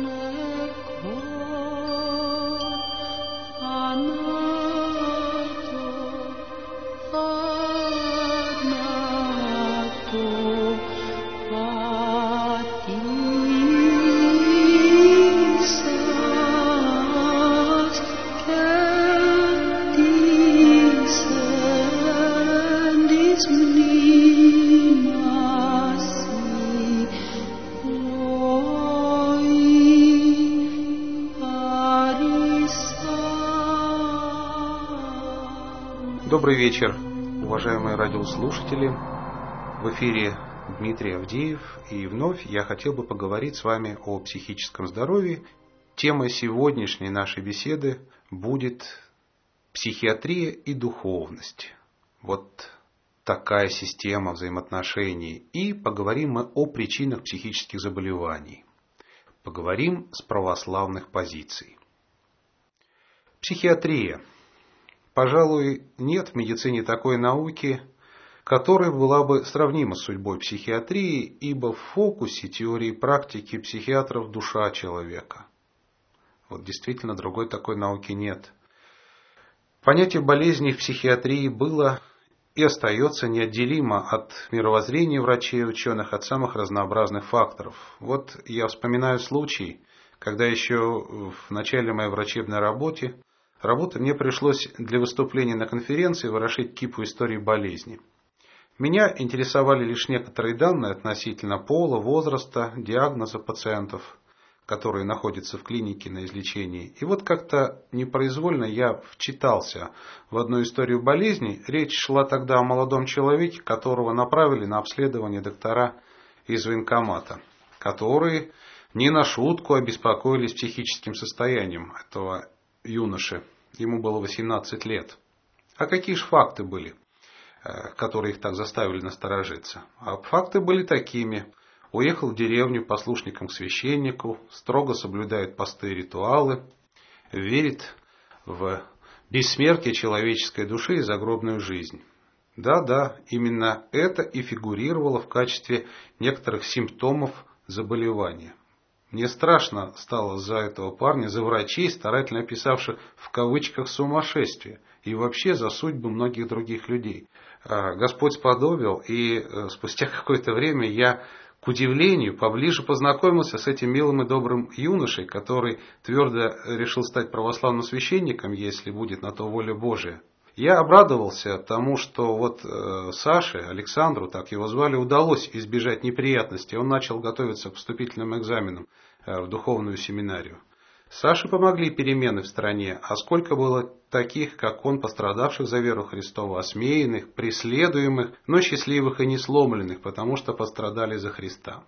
Добрый вечер, уважаемые радиослушатели. В эфире Дмитрий Авдеев, и вновь я хотел бы поговорить с вами о психическом здоровье. Темой сегодняшней нашей беседы будет психиатрия и духовность. Вот такая система взаимоотношений. И поговорим мы о причинах психических заболеваний. Поговорим с православных позиций. Психиатрия. Пожалуй, нет в медицине такой науки, которая была бы сравнима с судьбой психиатрии, ибо в фокусе теории и практики психиатров душа человека. Вот действительно другой такой науки нет. Понятие болезни в психиатрии было и остается неотделимо от мировоззрения врачей и ученых, от самых разнообразных факторов. Вот я вспоминаю случай, когда еще в начале моей врачебной работы мне пришлось для выступления на конференции ворошить кипу истории болезни. Меня интересовали лишь некоторые данные относительно пола, возраста, диагноза пациентов, которые находятся в клинике на излечении. И вот как-то непроизвольно я вчитался в одну историю болезни. Речь шла тогда о молодом человеке, которого направили на обследование доктора из военкомата, которые не на шутку обеспокоились психическим состоянием этого юноши. Ему было 18 лет. А какие же факты были, которые их так заставили насторожиться? А факты были такими. Уехал в деревню послушником к священнику, строго соблюдает посты и ритуалы, верит в бессмертие человеческой души и загробную жизнь. Да, именно это и фигурировало в качестве некоторых симптомов заболевания. Мне страшно стало за этого парня, за врачей, старательно описавших в кавычках сумасшествие, и вообще за судьбы многих других людей. Господь сподобил, и спустя какое-то время я, к удивлению, поближе познакомился с этим милым и добрым юношей, который твердо решил стать православным священником, если будет на то воля Божия. Я обрадовался тому, что вот Саше, Александру, так его звали, удалось избежать неприятностей. Он начал готовиться к вступительным экзаменам в духовную семинарию. Саше помогли перемены в стране, а сколько было таких, как он, пострадавших за веру Христову, осмеянных, преследуемых, но счастливых и не сломленных, потому что пострадали за Христа.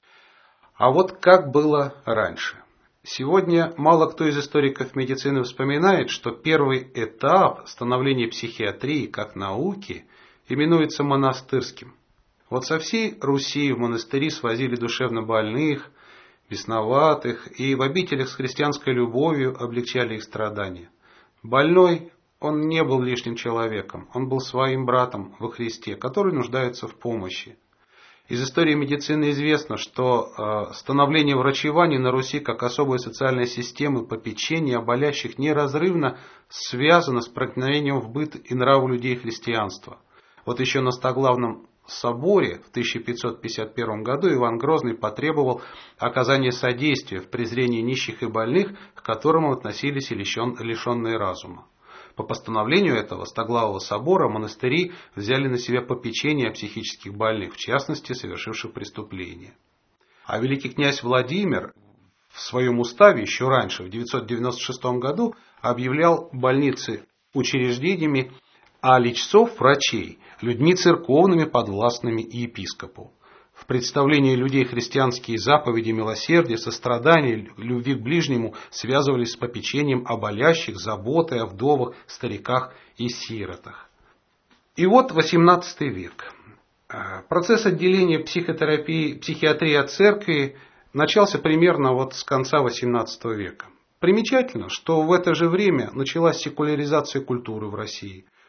А вот как было раньше? Сегодня мало кто из историков медицины вспоминает, что первый этап становления психиатрии как науки именуется монастырским. Вот со всей Руси в монастыри свозили душевнобольных, бесноватых, и в обителях с христианской любовью облегчали их страдания. Больной, он не был лишним человеком, он был своим братом во Христе, который нуждается в помощи. Из истории медицины известно, что становление врачевания на Руси как особой социальной системы попечения о болящих неразрывно связано с проникновением в быт и нравы людей христианства. Вот еще на Стоглавном соборе в 1551 году Иван Грозный потребовал оказания содействия в презрении нищих и больных, к которым относились и лишенные разума. По постановлению этого Стоглавого собора монастыри взяли на себя попечение о психических больных, в частности, совершивших преступления. А великий князь Владимир в своем уставе еще раньше, в 996 году, объявлял больницы учреждениями, а лечцов, врачей, людьми церковными, подвластными епископу. В представлении людей христианские заповеди милосердия, сострадания, любви к ближнему связывались с попечением о болящих, заботой о вдовах, стариках и сиротах. И вот XVIII век. Процесс отделения психиатрии от церкви начался примерно вот с конца XVIII века. Примечательно, что в это же время началась секуляризация культуры в России.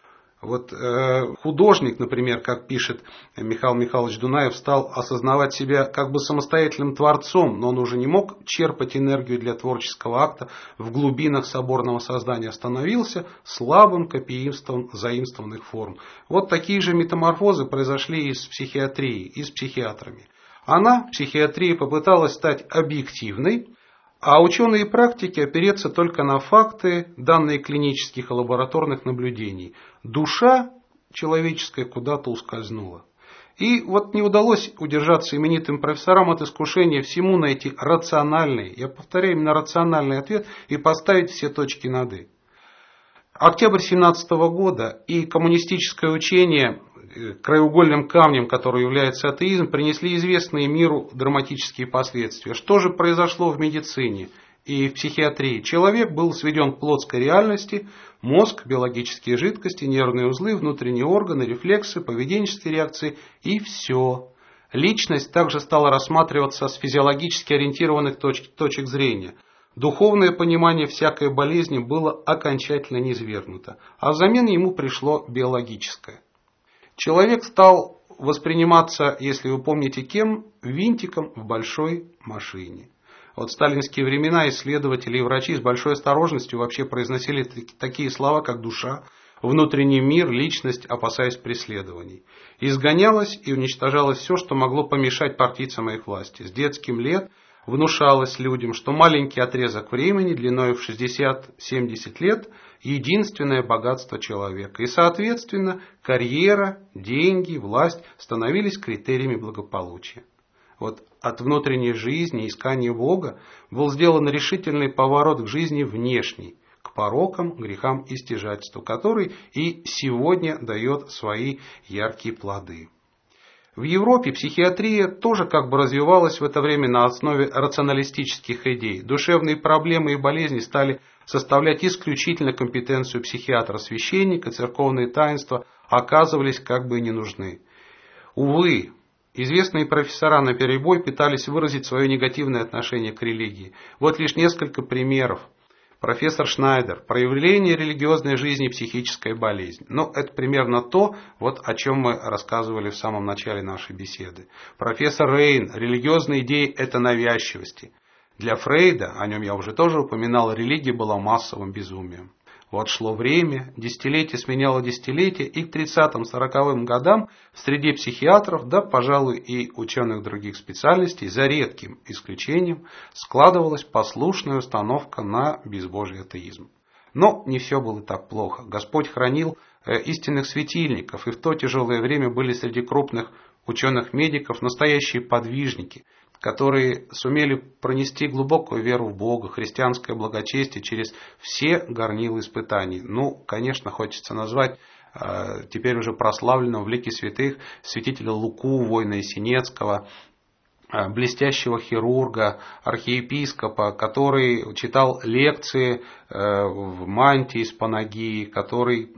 Вот художник, например, как пишет Михаил Михайлович Дунаев, стал осознавать себя как бы самостоятельным творцом, но он уже не мог черпать энергию для творческого акта в глубинах соборного создания, становился слабым копиистом заимствованных форм. Вот такие же метаморфозы произошли и с психиатрией, и с психиатрами. Она, психиатрия, попыталась стать объективной, а ученые практики опереться только на факты, данные клинических и лабораторных наблюдений. Душа человеческая куда-то ускользнула. И вот не удалось удержаться именитым профессорам от искушения всему найти рациональный, я повторяю, именно рациональный ответ и поставить все точки над «и». Октябрь 1917 года и коммунистическое учение, краеугольным камнем, который является атеизм, принесли известные миру драматические последствия. Что же произошло в медицине и в психиатрии? Человек был сведен к плотской реальности: мозг, биологические жидкости, нервные узлы, внутренние органы, рефлексы, поведенческие реакции и все. Личность также стала рассматриваться с физиологически ориентированных точек зрения. Духовное понимание всякой болезни было окончательно низвергнуто, а взамен ему пришло биологическое. Человек стал восприниматься, если вы помните, кем? Винтиком в большой машине. Вот в сталинские времена исследователи и врачи с большой осторожностью вообще произносили такие слова, как душа, внутренний мир, личность, опасаясь преследований. Изгонялось и уничтожалось все, что могло помешать партийцам и их власти. С детских лет внушалось людям, что маленький отрезок времени длиной в 60-70 лет – единственное богатство человека. И, соответственно, карьера, деньги, власть становились критериями благополучия. Вот от внутренней жизни, искания Бога, был сделан решительный поворот к жизни внешней, к порокам, грехам и стяжательству, который и сегодня дает свои яркие плоды. В Европе психиатрия тоже как бы развивалась в это время на основе рационалистических идей. Душевные проблемы и болезни стали составлять исключительно компетенцию психиатра. Священника, церковные таинства оказывались как бы не нужны. Увы, известные профессора наперебой пытались выразить свое негативное отношение к религии. Вот лишь несколько примеров. Профессор Шнайдер. Проявление религиозной жизни и психическая болезнь. Ну, это примерно то, вот о чем мы рассказывали в самом начале нашей беседы. Профессор Рейн. Религиозные идеи – это навязчивости. Для Фрейда, о нем я уже тоже упоминал, религия была массовым безумием. Вот шло время, десятилетие сменяло десятилетие, и к 30-40 годам в среде психиатров, да, пожалуй, и ученых других специальностей, за редким исключением, складывалась послушная установка на безбожий атеизм. Но не все было так плохо. Господь хранил истинных светильников, и в то тяжелое время были среди крупных ученых-медиков настоящие подвижники, которые сумели пронести глубокую веру в Бога, христианское благочестие через все горнила испытаний. Ну, конечно, хочется назвать теперь уже прославленного в лике святых святителя Луку, воина Есенецкого, блестящего хирурга, архиепископа, который читал лекции в мантии из Панагии, который,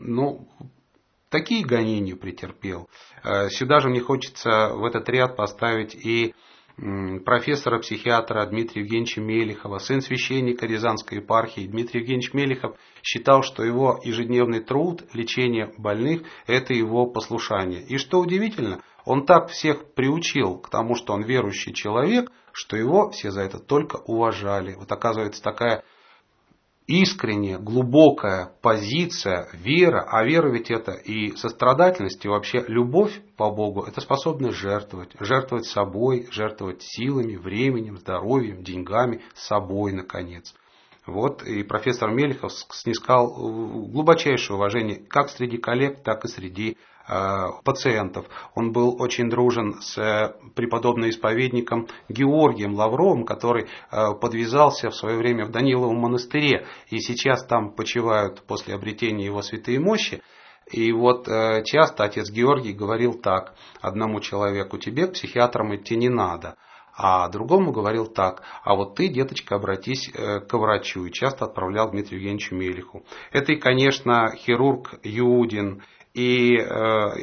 такие гонения претерпел. Сюда же мне хочется в этот ряд поставить и профессора-психиатра Дмитрия Евгеньевича Мелихова, сын священника Рязанской епархии. Дмитрий Евгеньевич Мелихов считал, что его ежедневный труд, лечение больных – это его послушание. И что удивительно, он так всех приучил к тому, что он верующий человек, что его все за это только уважали. Вот оказывается такая искренняя, глубокая позиция, вера, а вера ведь это и сострадательность, и вообще любовь по Богу, это способность жертвовать. Жертвовать собой, жертвовать силами, временем, здоровьем, деньгами, собой, наконец. Вот и профессор Мелихов снискал глубочайшее уважение как среди коллег, так и среди пациентов. Он был очень дружен с преподобным исповедником Георгием Лавровым, который подвязался в свое время в Даниловом монастыре, и сейчас там почивают после обретения его святые мощи. И вот часто отец Георгий говорил так одному человеку: тебе к психиатрам идти не надо. А другому говорил так: а вот ты, деточка, обратись к врачу. И часто отправлял Дмитрию Евгеньевичу Мелиху. Это и, конечно, хирург Юдин, и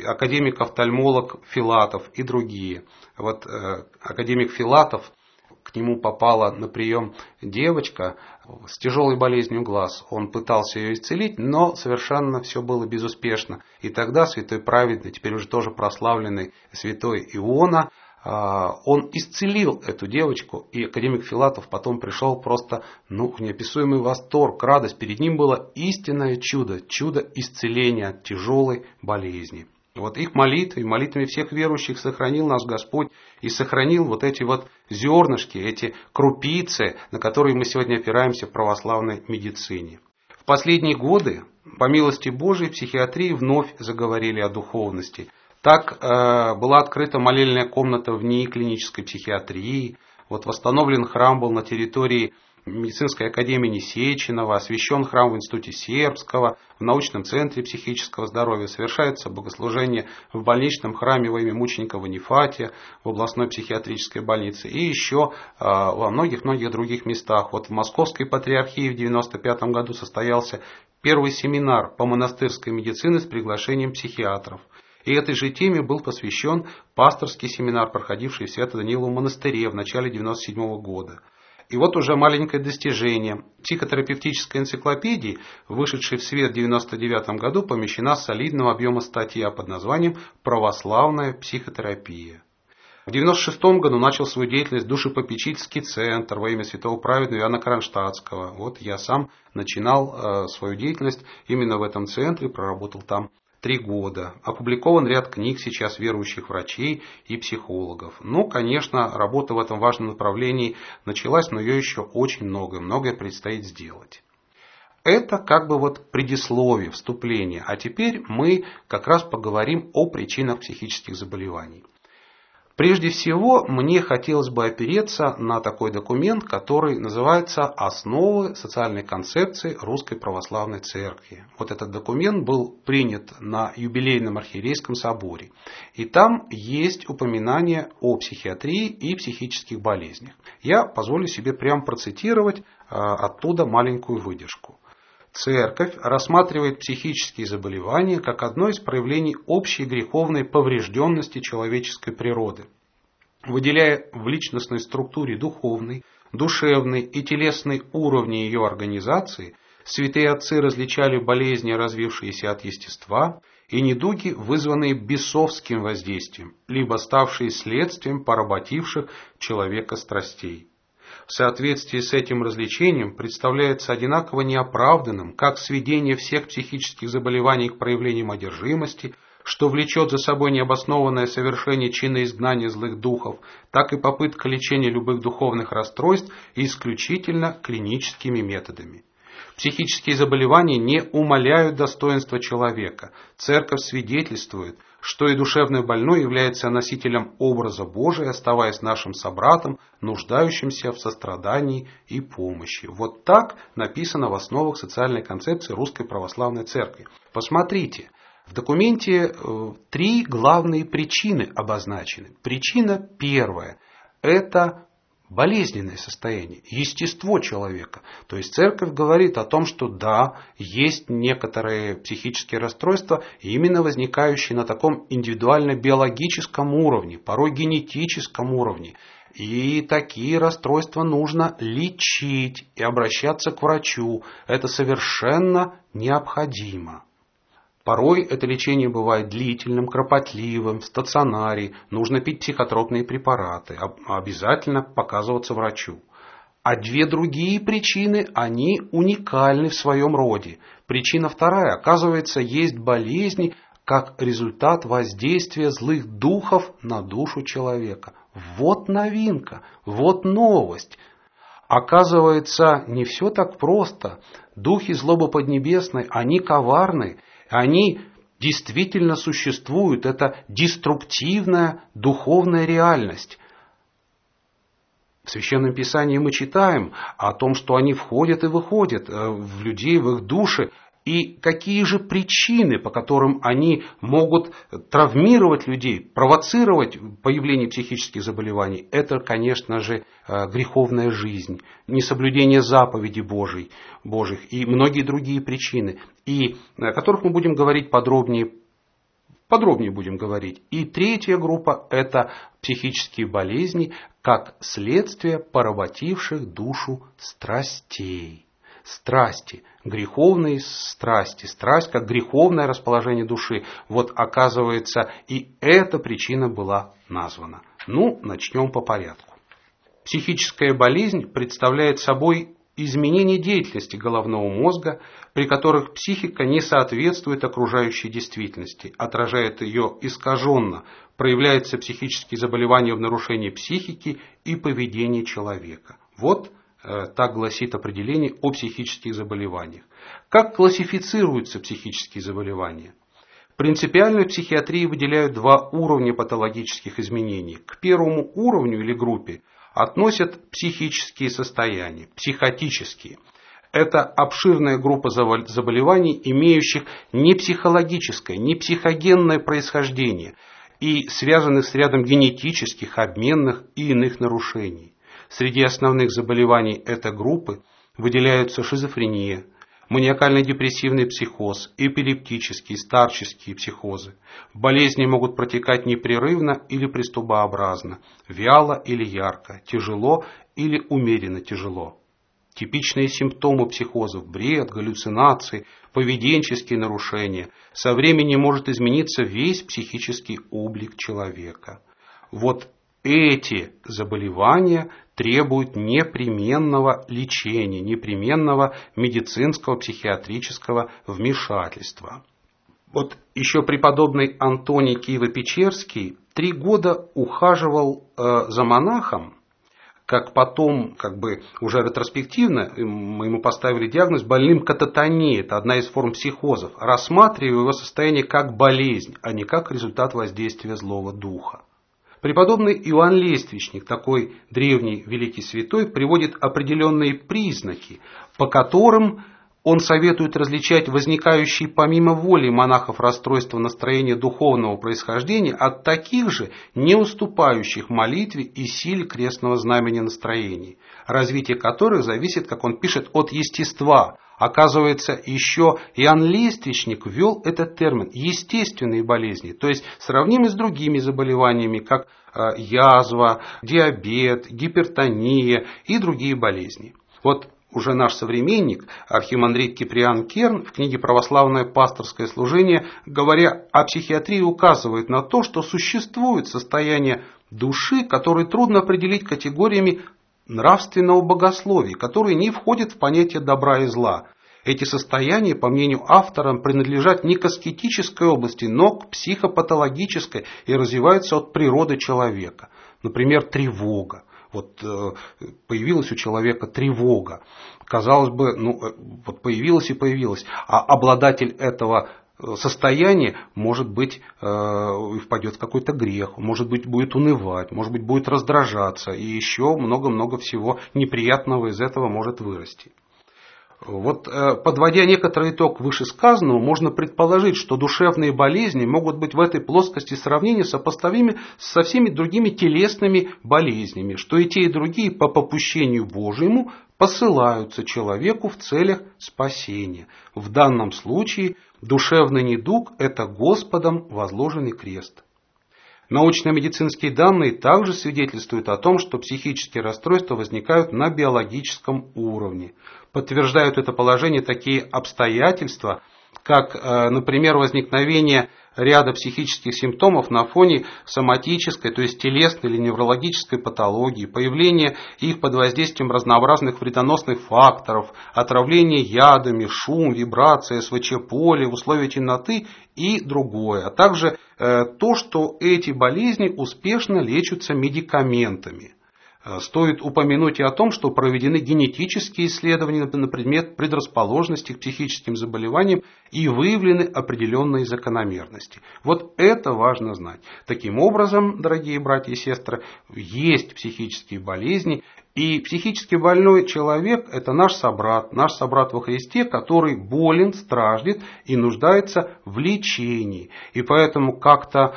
академик-офтальмолог Филатов, и другие. Вот академик Филатов к нему попала на прием девочка с тяжелой болезнью глаз. Он пытался ее исцелить, но совершенно все было безуспешно. И тогда святой праведный, теперь уже тоже прославленный святой Иона, он исцелил эту девочку, и академик Филатов потом пришел просто в неописуемый восторг, радость. Перед ним было истинное чудо, чудо исцеления от тяжелой болезни. Вот их молитвы, молитвами всех верующих сохранил наш Господь и сохранил вот эти вот зернышки, эти крупицы, на которые мы сегодня опираемся в православной медицине. В последние годы, по милости Божией, в психиатрии вновь заговорили о духовности. Так была открыта молельная комната в НИИ клинической психиатрии. Вот восстановлен храм был на территории медицинской академии Несеченова, освящен храм в Институте Сербского, в научном центре психического здоровья, совершается богослужение в больничном храме во имя мученика Ванифатия в областной психиатрической больнице и еще во многих-многих других местах. Вот в Московской патриархии в 1995 году состоялся первый семинар по монастырской медицине с приглашением психиатров. И этой же теме был посвящен пасторский семинар, проходивший в Свято-Даниловом монастыре в начале 1997 года. И вот уже маленькое достижение. В психотерапевтической энциклопедии, вышедшей в свет в 1999 году, помещена солидного объема статья под названием «Православная психотерапия». В 1996 году начал свою деятельность душепопечительский центр во имя святого праведного Иоанна Кронштадтского. Вот я сам начинал свою деятельность именно в этом центре, проработал там 3 года. Опубликован ряд книг сейчас верующих врачей и психологов. Конечно, работа в этом важном направлении началась, но ее еще очень многое предстоит сделать. Это предисловие, вступление. А теперь мы как раз поговорим о причинах психических заболеваний. Прежде всего, мне хотелось бы опереться на такой документ, который называется «Основы социальной концепции Русской Православной Церкви». Вот этот документ был принят на юбилейном архиерейском соборе. И там есть упоминание о психиатрии и психических болезнях. Я позволю себе прямо процитировать оттуда маленькую выдержку. Церковь рассматривает психические заболевания как одно из проявлений общей греховной поврежденности человеческой природы. Выделяя в личностной структуре духовный, душевный и телесный уровни ее организации, святые отцы различали болезни, развившиеся от естества, и недуги, вызванные бесовским воздействием, либо ставшие следствием поработивших человека страстей. В соответствии с этим различением представляется одинаково неоправданным как сведение всех психических заболеваний к проявлениям одержимости, что влечет за собой необоснованное совершение чина изгнания злых духов, так и попытка лечения любых духовных расстройств исключительно клиническими методами. Психические заболевания не умаляют достоинства человека. Церковь свидетельствует, что и душевно больной является носителем образа Божия, оставаясь нашим собратом, нуждающимся в сострадании и помощи. Вот так написано в основах социальной концепции Русской Православной Церкви. Посмотрите, в документе 3 главные причины обозначены. Причина первая – это болезненное состояние, естество человека. То есть церковь говорит о том, что да, есть некоторые психические расстройства, именно возникающие на таком индивидуально-биологическом уровне, порой генетическом уровне. И такие расстройства нужно лечить и обращаться к врачу. Это совершенно необходимо. Порой это лечение бывает длительным, кропотливым, в стационаре, нужно пить психотропные препараты, обязательно показываться врачу. А 2 другие причины, они уникальны в своем роде. Причина вторая, оказывается, есть болезни как результат воздействия злых духов на душу человека. Вот новинка, вот новость. Оказывается, не все так просто. Духи злобы поднебесной, они коварны. Они действительно существуют, это деструктивная духовная реальность. В Священном Писании мы читаем о том, что они входят и выходят в людей, в их души, и какие же причины, по которым они могут травмировать людей, провоцировать появление психических заболеваний. Это, конечно же, греховная жизнь, несоблюдение заповедей Божьих и многие другие причины, и о которых мы будем говорить подробнее Подробнее будем говорить. И третья группа – это психические болезни как следствие поработивших душу страстей. Страсти, греховные страсти, страсть как греховное расположение души. Вот оказывается, и эта причина была названа. Ну, начнем по порядку. Психическая болезнь представляет собой изменение деятельности головного мозга, при которых психика не соответствует окружающей действительности, отражает ее искаженно, проявляются психические заболевания в нарушении психики и поведения человека. Вот так гласит определение о психических заболеваниях. Как классифицируются психические заболевания? Принципиально в психиатрии выделяют два уровня патологических изменений. К первому уровню или группе относят психические состояния, психотические. Это обширная группа заболеваний, имеющих не психологическое, не психогенное происхождение и связанных с рядом генетических, обменных и иных нарушений. Среди основных заболеваний этой группы выделяются шизофрения, маниакально-депрессивный психоз, эпилептические, старческие психозы. Болезни могут протекать непрерывно или приступообразно, вяло или ярко, тяжело или умеренно тяжело. Типичные симптомы психозов – бред, галлюцинации, поведенческие нарушения. Со временем может измениться весь психический облик человека. Вот эти заболевания требуют непременного лечения, непременного медицинского психиатрического вмешательства. Вот еще преподобный Антоний Киево-Печерский 3 года ухаживал за монахом, как потом, уже ретроспективно, мы ему поставили диагноз больным кататонией, это одна из форм психозов, рассматривая его состояние как болезнь, а не как результат воздействия злого духа. Преподобный Иоанн Лествичник, такой древний великий святой, приводит определенные признаки, по которым он советует различать возникающие помимо воли монахов расстройства настроения духовного происхождения от таких же, не уступающих молитве и силе крестного знамени настроений, развитие которых зависит, как он пишет, от естества. Оказывается, еще Иоанн Лествичник ввел этот термин «естественные болезни», то есть сравнимы с другими заболеваниями, как язва, диабет, гипертония и другие болезни. Вот уже наш современник, архимандрит Киприан Керн, в книге «Православное пасторское служение», говоря о психиатрии, указывает на то, что существует состояние души, которое трудно определить категориями нравственного богословия, которые не входят в понятие добра и зла. Эти состояния, по мнению автора, принадлежат не к аскетической области, но к психопатологической и развиваются от природы человека. Например, тревога. Вот появилась у человека тревога. Казалось бы, вот появилась и появилась. А обладатель этого состояния, может быть, впадет в какой-то грех, может быть, будет унывать, может быть, будет раздражаться. И еще много-много всего неприятного из этого может вырасти. Вот, подводя некоторый итог вышесказанному, можно предположить, что душевные болезни могут быть в этой плоскости сравнения сопоставимы со всеми другими телесными болезнями, что и те, и другие по попущению Божьему посылаются человеку в целях спасения. В данном случае душевный недуг – это Господом возложенный крест. Научно-медицинские данные также свидетельствуют о том, что психические расстройства возникают на биологическом уровне. Подтверждают это положение такие обстоятельства, как, например, возникновение ряда психических симптомов на фоне соматической, то есть телесной или неврологической патологии, появление их под воздействием разнообразных вредоносных факторов, отравление ядами, шум, вибрация, СВЧ-поле, условия темноты и другое. А также то, что эти болезни успешно лечатся медикаментами. Стоит упомянуть и о том, что проведены генетические исследования на предмет предрасположенности к психическим заболеваниям и выявлены определенные закономерности. Вот это важно знать. Таким образом, дорогие братья и сестры, есть психические болезни, и психически больной человек – это наш собрат во Христе, который болен, страждет и нуждается в лечении. И поэтому как-то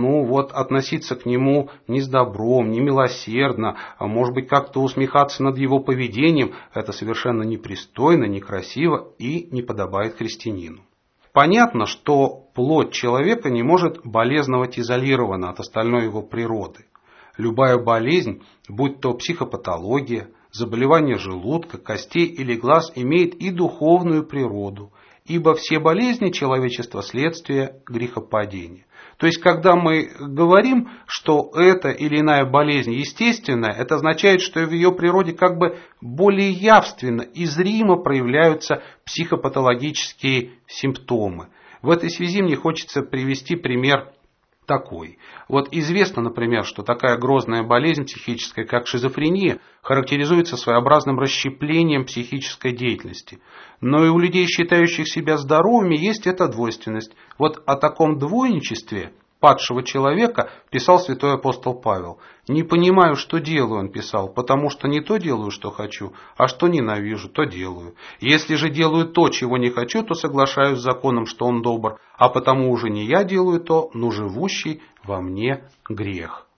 относиться к нему не с добром, не милосердно, а может быть как-то усмехаться над его поведением – это совершенно непристойно, некрасиво и не подобает христианину. Понятно, что плоть человека не может болезновать изолированно от остальной его природы. Любая болезнь, будь то психопатология, заболевание желудка, костей или глаз, имеет и духовную природу, ибо все болезни человечества – следствие грехопадения. То есть, когда мы говорим, что эта или иная болезнь естественная, это означает, что в ее природе как бы более явственно и зримо проявляются психопатологические симптомы. В этой связи мне хочется привести пример такой. Вот известно, например, что такая грозная болезнь психическая, как шизофрения, характеризуется своеобразным расщеплением психической деятельности. Но и у людей, считающих себя здоровыми, есть эта двойственность. Вот о таком двойничестве падшего человека писал святой апостол Павел. «Не понимаю, что делаю», он писал, «потому что не то делаю, что хочу, а что ненавижу, то делаю. Если же делаю то, чего не хочу, то соглашаюсь с законом, что он добр, а потому уже не я делаю то, но живущий во мне грех».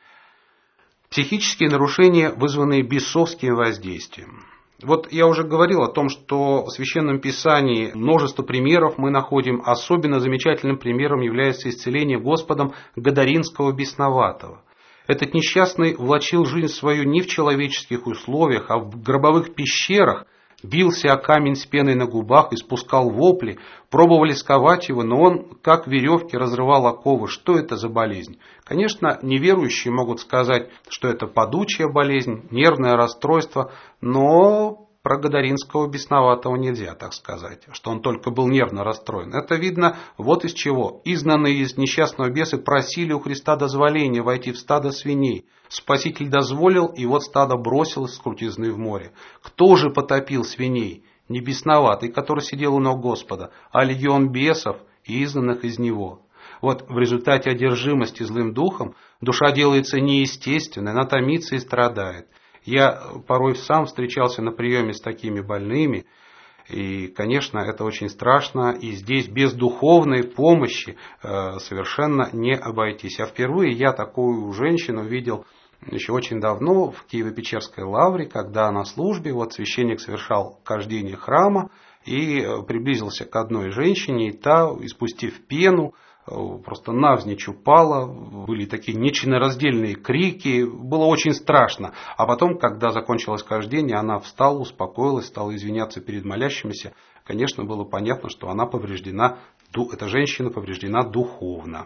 Психические нарушения, вызванные бесовским воздействием. Вот я уже говорил о том, что в Священном Писании множество примеров мы находим. Особенно замечательным примером является исцеление Господом Гадаринского бесноватого. Этот несчастный влачил жизнь свою не в человеческих условиях, а в гробовых пещерах, бился о камень с пеной на губах, испускал вопли, пробовали сковать его, но он, как веревки, разрывал оковы. Что это за болезнь? Конечно, неверующие могут сказать, что это падучая болезнь, нервное расстройство, но про Гадаринского бесноватого нельзя так сказать, что он только был нервно расстроен. Это видно вот из чего. Изгнанные из несчастного беса просили у Христа дозволения войти в стадо свиней. Спаситель дозволил, и вот стадо бросилось с крутизны в море. Кто же потопил свиней? Не бесноватый, который сидел у ног Господа, а легион бесов и изгнанных из него. Вот в результате одержимости злым духом душа делается неестественной, она томится и страдает. Я порой сам встречался на приеме с такими больными, и, конечно, это очень страшно, и здесь без духовной помощи совершенно не обойтись. А впервые я такую женщину видел еще очень давно в Киево-Печерской лавре, когда на службе вот священник совершал кождение храма и приблизился к одной женщине, и та, испустив пену, просто навзничь упала, были такие нечленораздельные крики, было очень страшно. А потом, когда закончилось кождение, она встала, успокоилась, стала извиняться перед молящимися. Конечно, было понятно, что она повреждена, эта женщина повреждена духовно.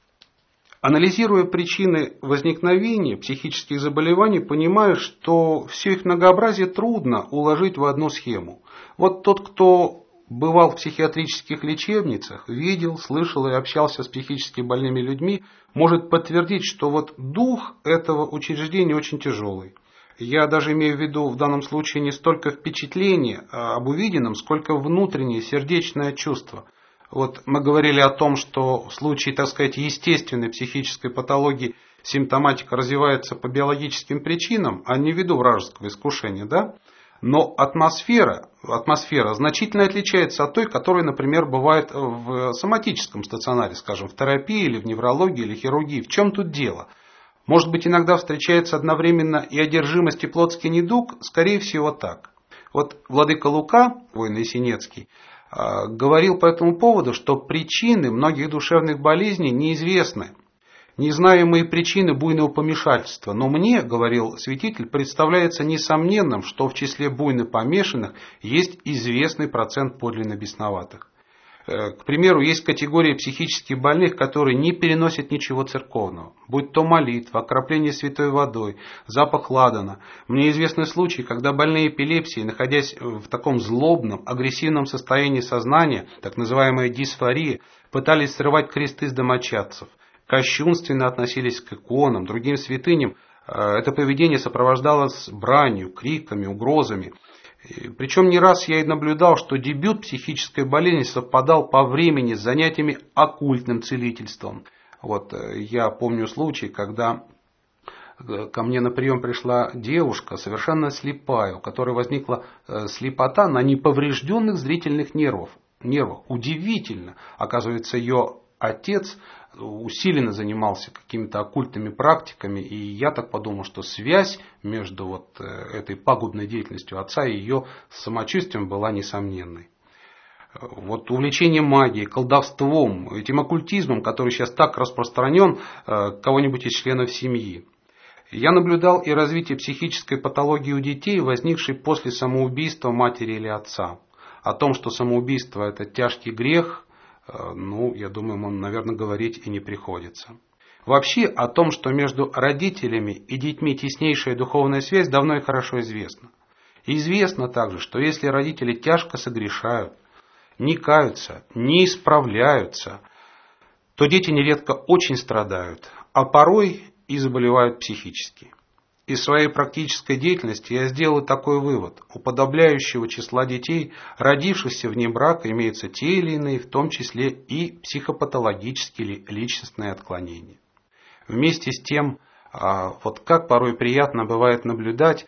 Анализируя причины возникновения психических заболеваний, понимаю, что все их многообразие трудно уложить в одну схему. Вот тот, кто бывал в психиатрических лечебницах, видел, слышал и общался с психически больными людьми, может подтвердить, что вот дух этого учреждения очень тяжелый. Я даже имею в виду в данном случае не столько впечатление об увиденном, сколько внутреннее сердечное чувство. Вот мы говорили о том, что в случае, так сказать, естественной психической патологии симптоматика развивается по биологическим причинам, а не ввиду вражеского искушения, да? Но атмосфера значительно отличается от той, которая, например, бывает в соматическом стационаре, скажем, в терапии или в неврологии или хирургии. В чем тут дело? Может быть, иногда встречается одновременно и одержимость, и плотский недуг? Скорее всего, так. Вот владыка Лука, воин Есенецкий, говорил по этому поводу, что причины многих душевных болезней неизвестны. Незнаемые причины буйного помешательства. Но мне, говорил святитель, представляется несомненным, что в числе буйно помешанных есть известный процент подлинно бесноватых. К примеру, есть категория психически больных, которые не переносят ничего церковного. Будь то молитва, окропление святой водой, запах ладана. Мне известны случаи, когда больные эпилепсией, находясь в таком злобном, агрессивном состоянии сознания, так называемая дисфория, пытались срывать кресты с домочадцев. Кощунственно относились к иконам, другим святыням. Это поведение сопровождалось бранью, криками, угрозами. Причем не раз я и наблюдал, что дебют психической болезни совпадал по времени с занятиями оккультным целительством. Вот, я помню случай, когда ко мне на прием пришла девушка, совершенно слепая, у которой возникла слепота на неповрежденных зрительных нервах. Удивительно. Оказывается, ее отец усиленно занимался какими-то оккультными практиками, и я так подумал, что связь между вот этой пагубной деятельностью отца и ее самочувствием была несомненной. Вот увлечение магией, колдовством, этим оккультизмом, который сейчас так распространен, кого-нибудь из членов семьи. Я наблюдал и развитие психической патологии у детей, возникшей после самоубийства матери или отца. О том, что самоубийство – это тяжкий грех, я думаю, наверное, говорить и не приходится. Вообще о том, что между родителями и детьми теснейшая духовная связь, давно и хорошо известно. И известно также, что если родители тяжко согрешают, не каются, не исправляются, то дети нередко очень страдают, а порой и заболевают психически. Из своей практической деятельности я сделал такой вывод. У подавляющего числа детей, родившихся вне брака, имеются те или иные, в том числе и психопатологические или личностные отклонения. Вместе с тем, как порой приятно бывает наблюдать,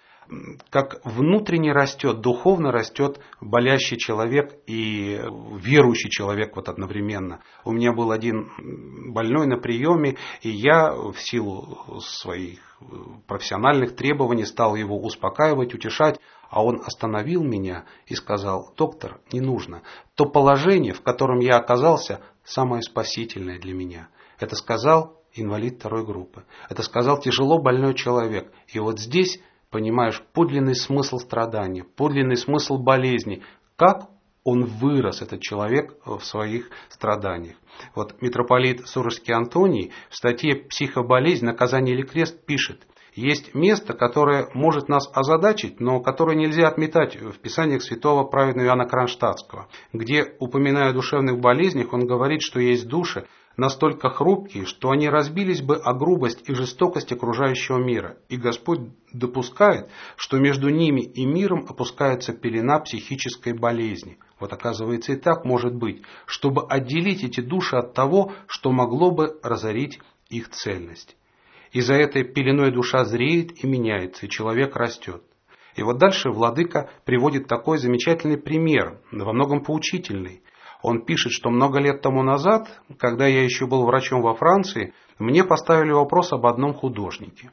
как внутренне растет, духовно растет болящий человек и верующий человек одновременно. У меня был один больной на приеме, и я в силу своих профессиональных требований стал его успокаивать, утешать, а он остановил меня и сказал: доктор, не нужно. То положение, в котором я оказался, самое спасительное для меня. Это сказал инвалид второй группы. Это сказал тяжело больной человек. И вот здесь понимаешь подлинный смысл страдания, подлинный смысл болезни, как он вырос, этот человек, в своих страданиях. Вот митрополит Сурожский Антоний в статье «Психоболезнь. Наказание или крест» пишет: есть место, которое может нас озадачить, но которое нельзя отметать в писаниях святого праведного Иоанна Кронштадтского, где, упоминая о душевных болезнях, он говорит, что есть души, настолько хрупкие, что они разбились бы о грубость и жестокость окружающего мира. И Господь допускает, что между ними и миром опускается пелена психической болезни. Вот оказывается и так может быть, чтобы отделить эти души от того, что могло бы разорить их цельность. И за этой пеленой душа зреет и меняется, и человек растет. И вот дальше владыка приводит такой замечательный пример, во многом поучительный. Он пишет, что много лет тому назад, когда я еще был врачом во Франции, мне поставили вопрос об одном художнике.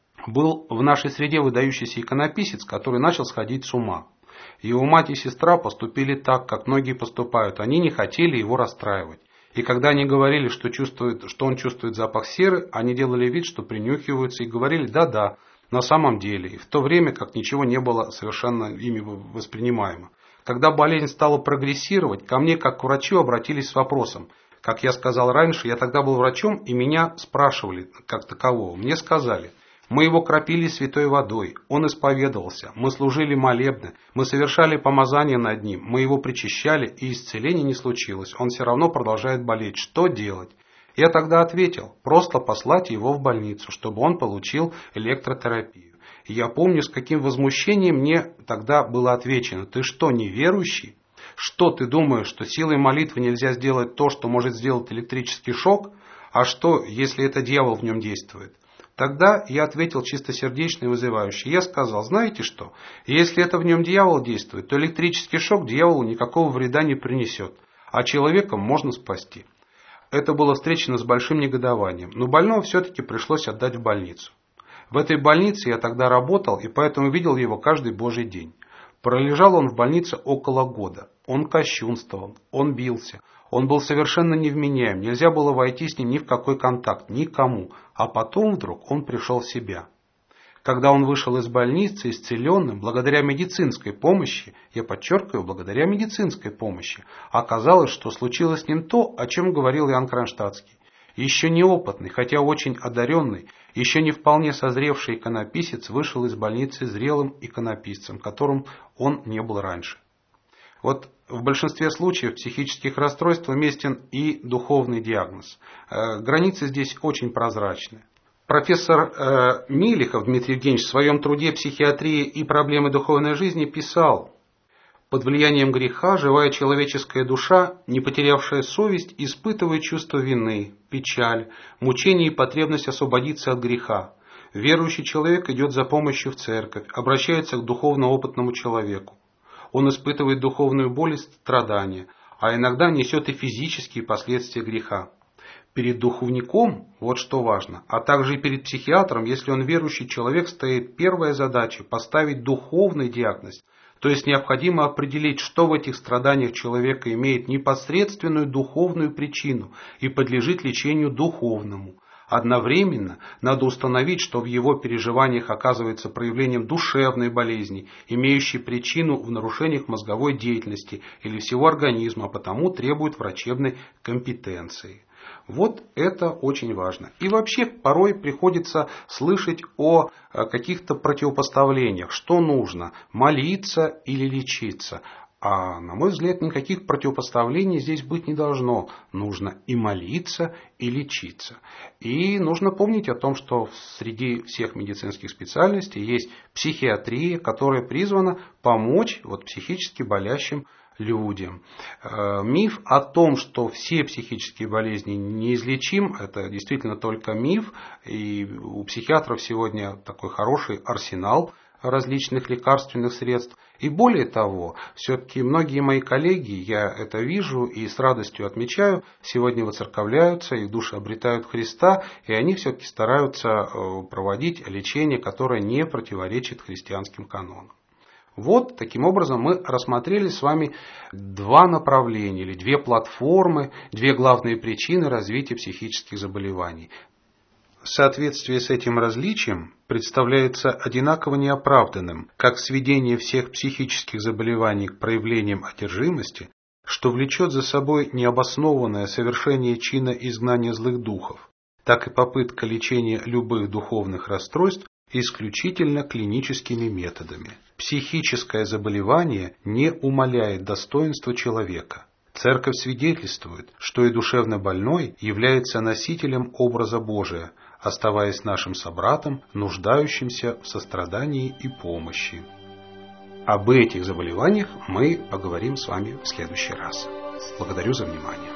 Был в нашей среде выдающийся иконописец, который начал сходить с ума. Его мать и сестра поступили так, как многие поступают. Они не хотели его расстраивать. И когда они говорили, что он чувствует запах серы, они делали вид, что принюхиваются, и говорили «да-да», на самом деле. И в то время как ничего не было совершенно ими воспринимаемо. Когда болезнь стала прогрессировать, ко мне как к врачу обратились с вопросом. Как я сказал раньше, я тогда был врачом, и меня спрашивали как такового. Мне сказали: мы его кропили святой водой, он исповедовался, мы служили молебны, мы совершали помазание над ним, мы его причащали, и исцеления не случилось, он все равно продолжает болеть. Что делать? Я тогда ответил: просто послать его в больницу, чтобы он получил электротерапию. И я помню, с каким возмущением мне тогда было отвечено: ты что, неверующий? Что ты думаешь, что силой молитвы нельзя сделать то, что может сделать электрический шок? А что, если это дьявол в нем действует? Тогда я ответил чистосердечно и вызывающе. Я сказал: знаете что, если это в нем дьявол действует, то электрический шок дьяволу никакого вреда не принесет, а человека можно спасти. Это было встречено с большим негодованием, но больного все-таки пришлось отдать в больницу. В этой больнице я тогда работал, и поэтому видел его каждый божий день. Пролежал он в больнице около года. Он кощунствовал, он бился, он был совершенно невменяем, нельзя было войти с ним ни в какой контакт, никому. А потом вдруг он пришел в себя. Когда он вышел из больницы исцеленным, благодаря медицинской помощи, я подчеркиваю, благодаря медицинской помощи, оказалось, что случилось с ним то, о чем говорил Иоанн Кронштадтский. Еще неопытный, хотя очень одаренный, еще не вполне созревший иконописец вышел из больницы зрелым иконописцем, которым он не был раньше. Вот в большинстве случаев психических расстройств уместен и духовный диагноз. Границы здесь очень прозрачны. Профессор Мелихов Дмитрий Евгеньевич в своем труде «Психиатрия и проблемы духовной жизни» писал: под влиянием греха живая человеческая душа, не потерявшая совесть, испытывает чувство вины, печаль, мучение и потребность освободиться от греха. Верующий человек идет за помощью в церковь, обращается к духовно опытному человеку. Он испытывает духовную боль и страдания, а иногда несет и физические последствия греха. Перед духовником, вот что важно, а также и перед психиатром, если он верующий человек, стоит первая задача – поставить духовный диагноз, То есть необходимо определить, что в этих страданиях человека имеет непосредственную духовную причину и подлежит лечению духовному. Одновременно надо установить, что в его переживаниях оказывается проявлением душевной болезни, имеющей причину в нарушениях мозговой деятельности или всего организма, а потому требует врачебной компетенции. Вот это очень важно. И вообще порой приходится слышать о каких-то противопоставлениях, что нужно, молиться или лечиться. А на мой взгляд, никаких противопоставлений здесь быть не должно. Нужно и молиться, и лечиться. И нужно помнить о том, что среди всех медицинских специальностей есть психиатрия, которая призвана помочь психически болящим людям. Миф о том, что все психические болезни неизлечим, это действительно только миф. И у психиатров сегодня такой хороший арсенал различных лекарственных средств. И более того, все-таки многие мои коллеги, я это вижу и с радостью отмечаю, сегодня воцерковляются и в душе обретают Христа, и они все-таки стараются проводить лечение, которое не противоречит христианским канонам. Вот, таким образом, мы рассмотрели с вами два направления или две платформы, две главные причины развития психических заболеваний. В соответствии с этим различием представляется одинаково неоправданным как сведение всех психических заболеваний к проявлениям одержимости, что влечет за собой необоснованное совершение чина изгнания злых духов, так и попытка лечения любых духовных расстройств исключительно клиническими методами. Психическое заболевание не умаляет достоинства человека. Церковь свидетельствует, что и душевно больной является носителем образа Божия, оставаясь нашим собратом, нуждающимся в сострадании и помощи. Об этих заболеваниях мы поговорим с вами в следующий раз. Благодарю за внимание.